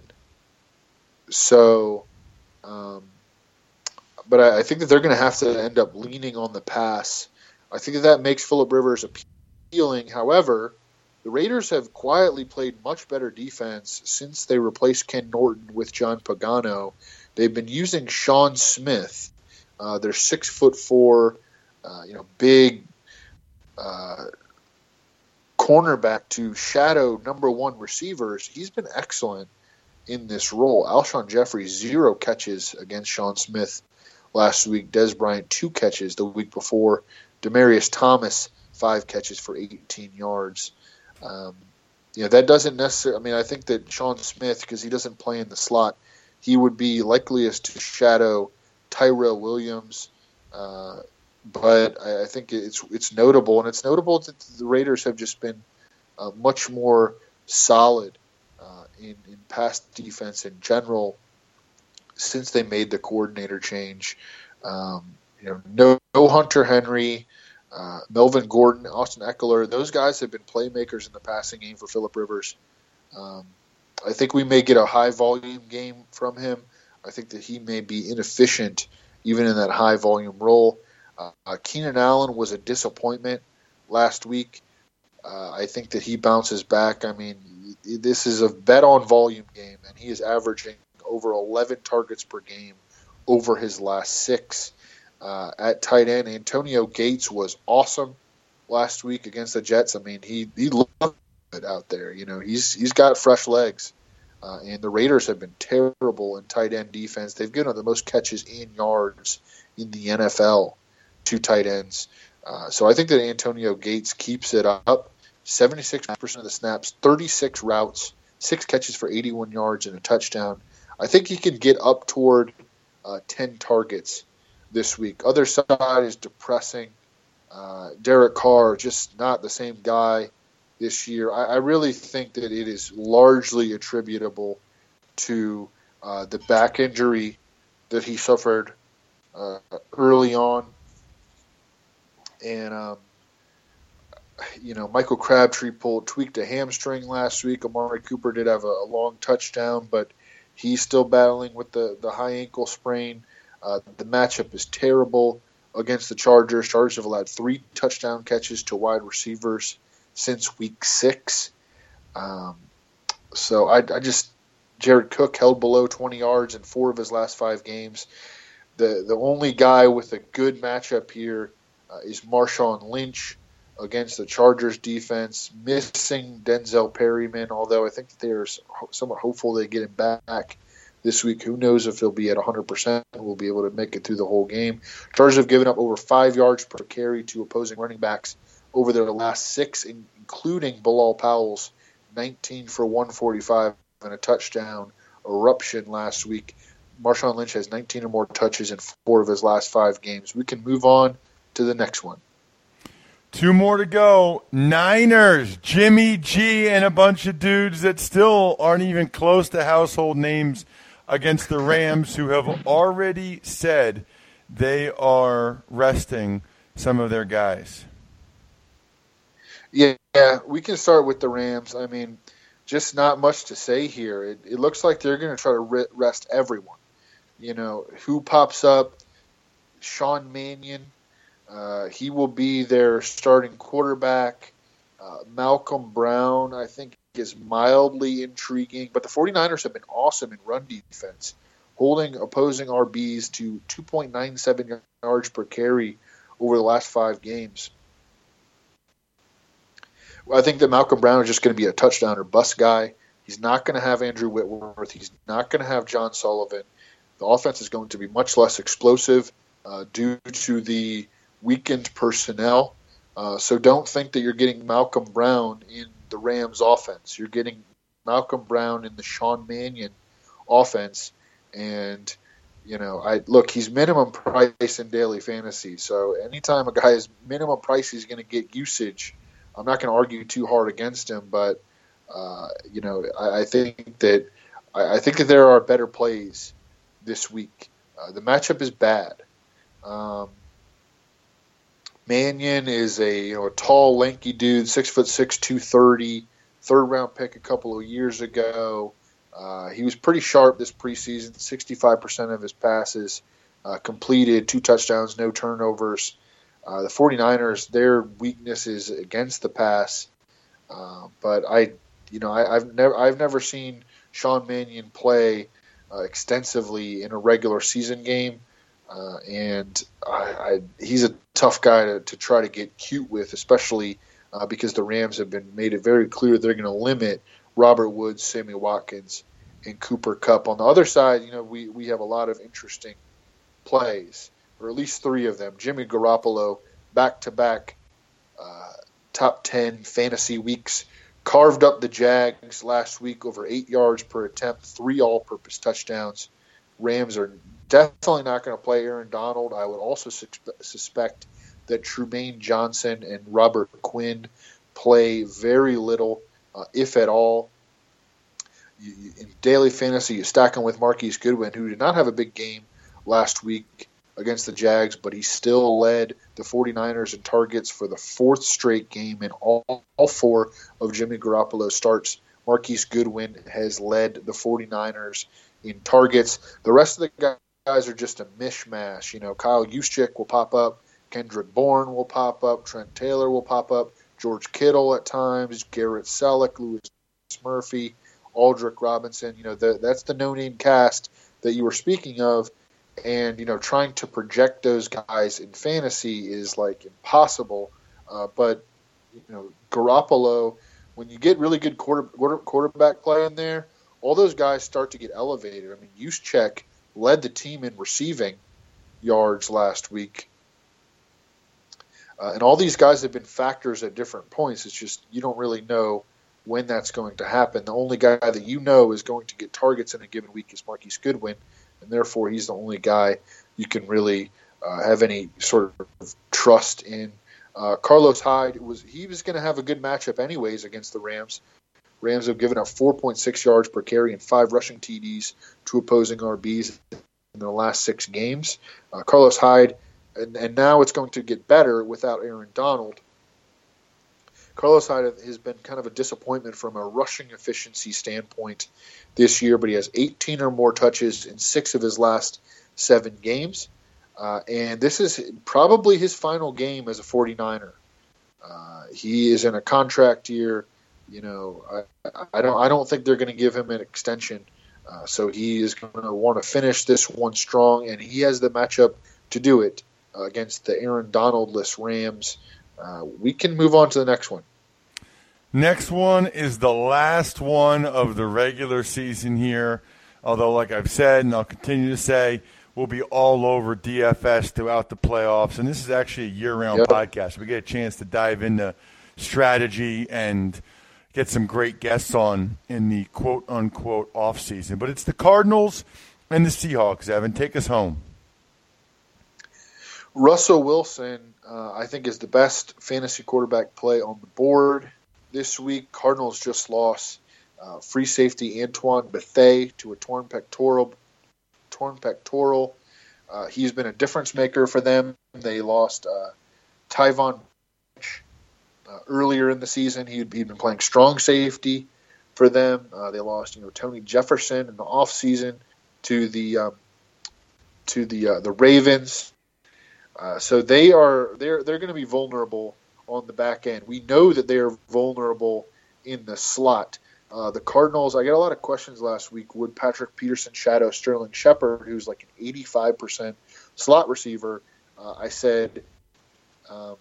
So, um, but I, I think that they're going to have to end up leaning on the pass. I think that that makes Phillip Rivers appealing. However, the Raiders have quietly played much better defense since they replaced Ken Norton with John Pagano. They've been using Sean Smith, uh, their six foot four, uh, you know, big uh, cornerback to shadow number one receivers. He's been excellent in this role. Alshon Jeffrey, zero catches against Sean Smith last week. Dez Bryant, two catches the week before. Demaryius Thomas, five catches for eighteen yards. Um, you know, that doesn't necessarily, I mean, I think that Sean Smith, because he doesn't play in the slot, he would be likeliest to shadow Tyrell Williams. Uh, but I, I think it's it's notable, and it's notable that the Raiders have just been uh, much more solid uh, in, in pass defense in general since they made the coordinator change. Um, you know, no, no Hunter Henry, Uh, Melvin Gordon, Austin Eckler, those guys have been playmakers in the passing game for Phillip Rivers. Um, I think we may get a high-volume game from him. I think that he may be inefficient even in that high-volume role. Uh, uh, Keenan Allen was a disappointment last week. Uh, I think that he bounces back. I mean, this is a bet-on-volume game, and he is averaging over eleven targets per game over his last six. Uh, at tight end, Antonio Gates was awesome last week against the Jets. I mean, he he looked good out there. You know, he's he's got fresh legs, uh, and the Raiders have been terrible in tight end defense. They've given up the most catches in yards in the N F L to tight ends. Uh, so I think that Antonio Gates keeps it up. seventy-six percent of the snaps, thirty-six routes, six catches for eighty-one yards and a touchdown. I think he can get up toward uh, ten targets this week. Other side is depressing. Uh, Derek Carr, just not the same guy this year. I, I really think that it is largely attributable to uh, the back injury that he suffered uh, early on. And, um, you know, Michael Crabtree pulled, tweaked a hamstring last week. Amari Cooper did have a, a long touchdown, but he's still battling with the, the high ankle sprain. Uh, the matchup is terrible against the Chargers. Chargers have allowed three touchdown catches to wide receivers since week six. Um, so I, I just Jared Cook held below twenty yards in four of his last five games. The the only guy with a good matchup here uh, is Marshawn Lynch against the Chargers defense, missing Denzel Perryman, although I think that they are somewhat hopeful they get him back this week. Who knows if he'll be at one hundred percent and will be able to make it through the whole game. Chargers have given up over five yards per carry to opposing running backs over their last six, including Bilal Powell's nineteen for one forty-five and a touchdown eruption last week. Marshawn Lynch has nineteen or more touches in four of his last five games. We can move on to the next one. Two more to go. Niners, Jimmy G and a bunch of dudes that still aren't even close to household names against the Rams, who have already said they are resting some of their guys. Yeah, yeah, we can start with the Rams. I mean, just not much to say here. It, it looks like they're going to try to rest everyone. You know, who pops up? Sean Mannion. Uh, he will be their starting quarterback. Uh, Malcolm Brown, I think, is mildly intriguing. But the 49ers have been awesome in run defense, holding opposing R Bs to two point nine seven yards per carry over the last five games. I think that Malcolm Brown is just going to be a touchdown or bust guy. He's not going to have Andrew Whitworth. He's not going to have John Sullivan. The offense is going to be much less explosive uh, due to the weakened personnel. Uh, so don't think that you're getting Malcolm Brown in the Rams offense. You're getting Malcolm Brown in the Sean Mannion offense. And, you know, I look, he's minimum price in daily fantasy. So anytime a guy is minimum price, he's going to get usage. I'm not going to argue too hard against him, but, uh, you know, I, I think that I, I think that there are better plays this week. Uh, the matchup is bad. Um, Mannion is a you know a tall, lanky dude, six foot six, two thirty, third round pick a couple of years ago. Uh, he was pretty sharp this preseason, sixty-five percent of his passes uh, completed, two touchdowns, no turnovers. Uh, the 49ers, their weakness is against the pass. Uh, but I, you know, I, I've never, I've never seen Sean Mannion play uh, extensively in a regular season game, uh, and I, I, he's a tough guy to, to try to get cute with, especially uh, because the Rams have been made it very clear they're going to limit Robert Woods, Sammy Watkins, and Cooper Kupp. On the other side, you know, we we have a lot of interesting plays, or at least three of them. Jimmy Garoppolo, back-to-back uh, top ten fantasy weeks, carved up the Jags last week over eight yards per attempt, three all-purpose touchdowns. Rams are definitely not going to play Aaron Donald. I would also su- suspect that Trumaine Johnson and Robert Quinn play very little, uh, if at all. You, you, in daily fantasy, you stack him with Marquise Goodwin, who did not have a big game last week against the Jags, but he still led the 49ers in targets for the fourth straight game in all, all four of Jimmy Garoppolo's starts. Marquise Goodwin has led the 49ers in targets. The rest of the guys are just a mishmash. You know, Kyle Juszczyk will pop up, Kendrick Bourne will pop up, Trent Taylor will pop up, George Kittle at times, Garrett Selleck, Louis Murphy, Aldrick Robinson. You know, the, that's the no-name cast that you were speaking of. And, you know, trying to project those guys in fantasy is, like, impossible. Uh, but, you know, Garoppolo, when you get really good quarter, quarter, quarterback play in there, all those guys start to get elevated. I mean, Juszczyk led the team in receiving yards last week. Uh, and all these guys have been factors at different points. It's just you don't really know when that's going to happen. The only guy that you know is going to get targets in a given week is Marquise Goodwin, and therefore he's the only guy you can really uh, have any sort of trust in. Uh, Carlos Hyde, was he was going to have a good matchup anyways against the Rams. Rams have given up four point six yards per carry and five rushing T Ds to opposing R Bs in the last six games. Uh, Carlos Hyde, and, and now it's going to get better without Aaron Donald. Carlos Hyde has been kind of a disappointment from a rushing efficiency standpoint this year, but he has eighteen or more touches in six of his last seven games. Uh, and this is probably his final game as a 49er. Uh, he is in a contract year. You know, I, I don't I don't think they're going to give him an extension. Uh, so he is going to want to finish this one strong, and he has the matchup to do it uh, against the Aaron Donald-less Rams. Uh, we can move on to the next one. Next one is the last one of the regular season here. Although, like I've said, and I'll continue to say, we'll be all over D F S throughout the playoffs. And this is actually a year-round yep. podcast. We get a chance to dive into strategy and get some great guests on in the quote-unquote off-season. But it's the Cardinals and the Seahawks. Evan, take us home. Russell Wilson, uh, I think, is the best fantasy quarterback play on the board this week. Cardinals just lost uh, free safety Antoine Bethea to a torn pectoral. Torn pectoral. Uh, he's been a difference maker for them. They lost uh, Tyvon uh, earlier in the season. He'd, he'd been playing strong safety for them. Uh, they lost, you know, Tony Jefferson in the offseason to the um, to the uh, the Ravens. Uh, so they are they're they're going to be vulnerable on the back end. We know that they are vulnerable in the slot. Uh, the Cardinals, I got a lot of questions last week. Would Patrick Peterson shadow Sterling Shepard, who's like an eighty-five percent slot receiver? Uh, I said um,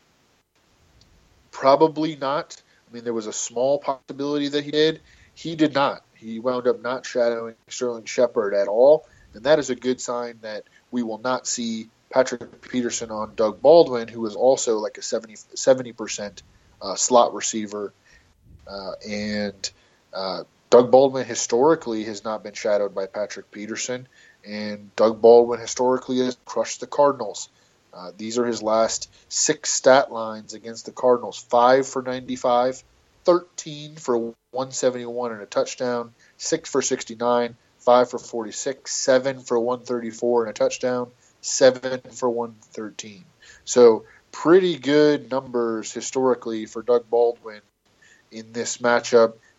probably not. I mean, there was a small possibility that he did. He did not. He wound up not shadowing Sterling Shepard at all, and that is a good sign that we will not see Patrick Peterson on Doug Baldwin, who is also like a seventy percent uh, slot receiver. Uh, and uh, Doug Baldwin historically has not been shadowed by Patrick Peterson, and Doug Baldwin historically has crushed the Cardinals. Uh, these are his last six stat lines against the Cardinals: five for ninety-five, thirteen for one seventy-one and a touchdown, six for sixty-nine, five for forty-six, seven for one thirty-four and a touchdown, seven for one thirteen. So pretty good numbers historically for Doug Baldwin in this matchup.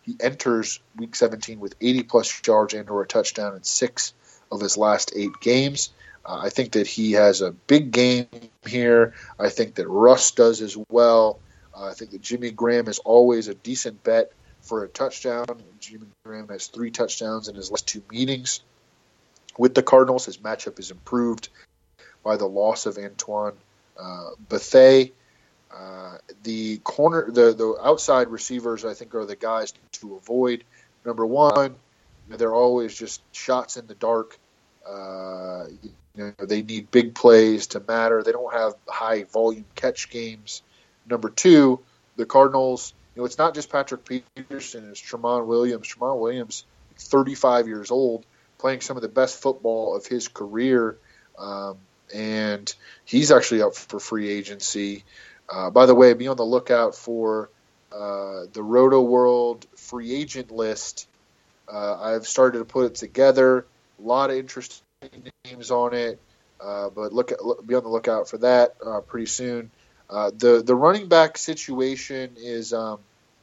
He enters Week seventeen with eighty-plus yards and or a touchdown in six of his last eight games. Uh, I think that he has a big game here. I think that Russ does as well. Uh, I think that Jimmy Graham is always a decent bet for a touchdown. Jimmy Graham has three touchdowns in his last two meetings with the Cardinals. His matchup is improved by the loss of Antoine uh, Bethea. Uh, the corner, the, the outside receivers, I think, are the guys to avoid. Number one, they're always just shots in the dark. Uh, you know, they need big plays to matter. They don't have high volume catch games. Number two, the Cardinals, you know, it's not just Patrick Peterson, it's Tramon Williams. Tramon Williams, thirty-five years old, playing some of the best football of his career, um, and he's actually up for free agency. Uh, by the way, be on the lookout for uh, the Roto World free agent list. Uh, I've started to put it together. A lot of interesting names on it, uh, but look, at, look, be on the lookout for that uh, pretty soon. Uh, the the running back situation is um,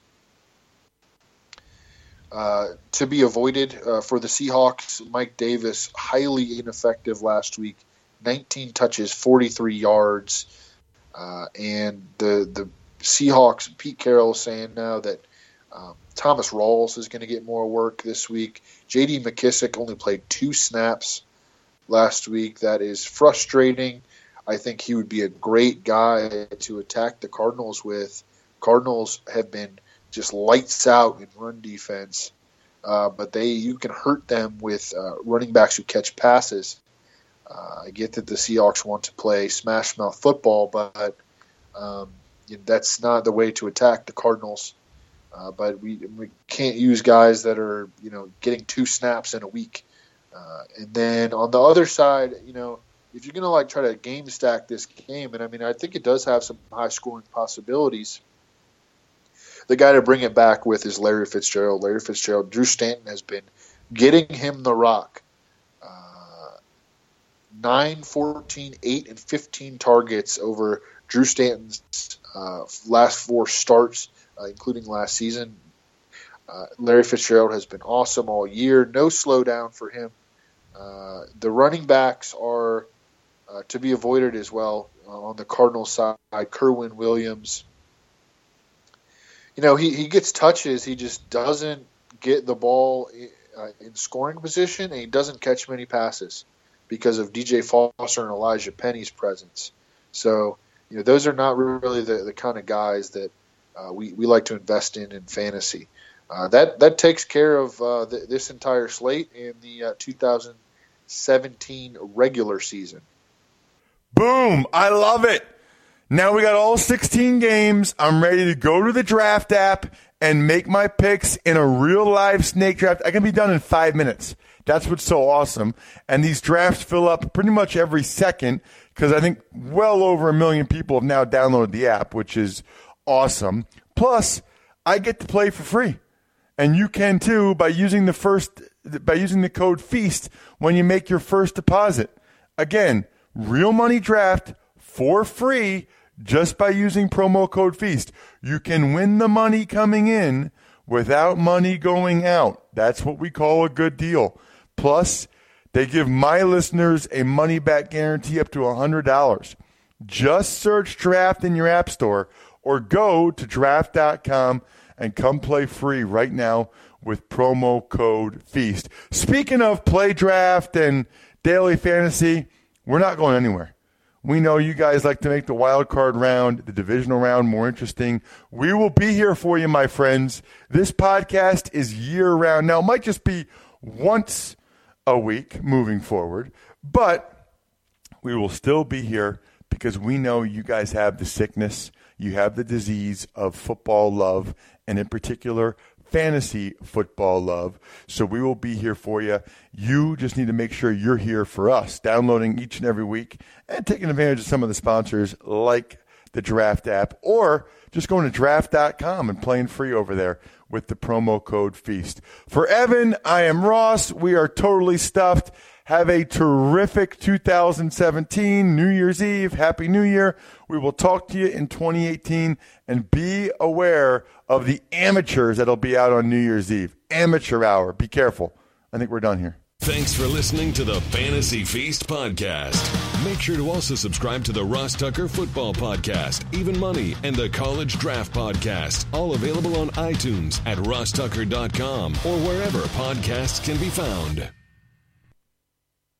uh, to be avoided uh, for the Seahawks. Mike Davis, highly ineffective last week, nineteen touches, forty-three yards. Uh, and the the Seahawks, Pete Carroll is saying now that um, Thomas Rawls is going to get more work this week. J D McKissick only played two snaps last week. That is frustrating. I think he would be a great guy to attack the Cardinals with. Cardinals have been just lights out in run defense, uh, but they you can hurt them with uh, running backs who catch passes. Uh, I get that the Seahawks want to play smash mouth football, but um, you know, that's not the way to attack the Cardinals. Uh, but we we can't use guys that are you know getting two snaps in a week. Uh, and then on the other side, you know, if you're gonna like try to game stack this game, and I mean I think it does have some high scoring possibilities. The guy to bring it back with is Larry Fitzgerald. Larry Fitzgerald, Drew Stanton has been getting him the rock. nine, fourteen, eight, and fifteen targets over Drew Stanton's uh, last four starts, uh, including last season. Uh, Larry Fitzgerald has been awesome all year. No slowdown for him. Uh, the running backs are uh, to be avoided as well uh, on the Cardinals side. Kerwin Williams. You know, he, he gets touches. He just doesn't get the ball in, uh, in scoring position, and he doesn't catch many passes because of D J Foster and Elijah Penny's presence. So, you know, those are not really the, the kind of guys that uh, we, we like to invest in in fantasy. Uh, that that takes care of uh, th- this entire slate in the uh, two thousand seventeen regular season. Boom! I love it. Now we got all sixteen games. I'm ready to go to the draft app and make my picks in a real live snake draft. I can be done in five minutes. That's what's so awesome. And these drafts fill up pretty much every second because I think well over a million people have now downloaded the app, which is awesome. Plus, I get to play for free. And you can too by using the first by using the code FEAST when you make your first deposit. Again, real money draft for free just by using promo code FEAST. You can win the money coming in without money going out. That's what we call a good deal. Plus, they give my listeners a money-back guarantee up to one hundred dollars. Just search Draft in your app store or go to draft dot com and come play free right now with promo code FEAST. Speaking of play draft and daily fantasy, we're not going anywhere. We know you guys like to make the wild card round, the divisional round more interesting. We will be here for you, my friends. This podcast is year-round. Now, it might just be once a week moving forward, but we will still be here because we know you guys have the sickness, you have the disease of football love, and in particular, fantasy football love. So we will be here for you. You just need to make sure you're here for us, downloading each and every week and taking advantage of some of the sponsors like the Draft app, or just going to draft dot com and playing free over there with the promo code FEAST. For Evan, I am Ross. We are totally stuffed. Have a terrific two thousand seventeen, New Year's Eve. Happy New Year. We will talk to you in twenty eighteen, and be aware of the amateurs that'll be out on New Year's Eve. Amateur hour. Be careful. I think we're done here. Thanks for listening to the Fantasy Feast podcast. Make sure to also subscribe to the Ross Tucker Football Podcast, Even Money, and the College Draft Podcast, all available on iTunes, at ross tucker dot com, or wherever podcasts can be found.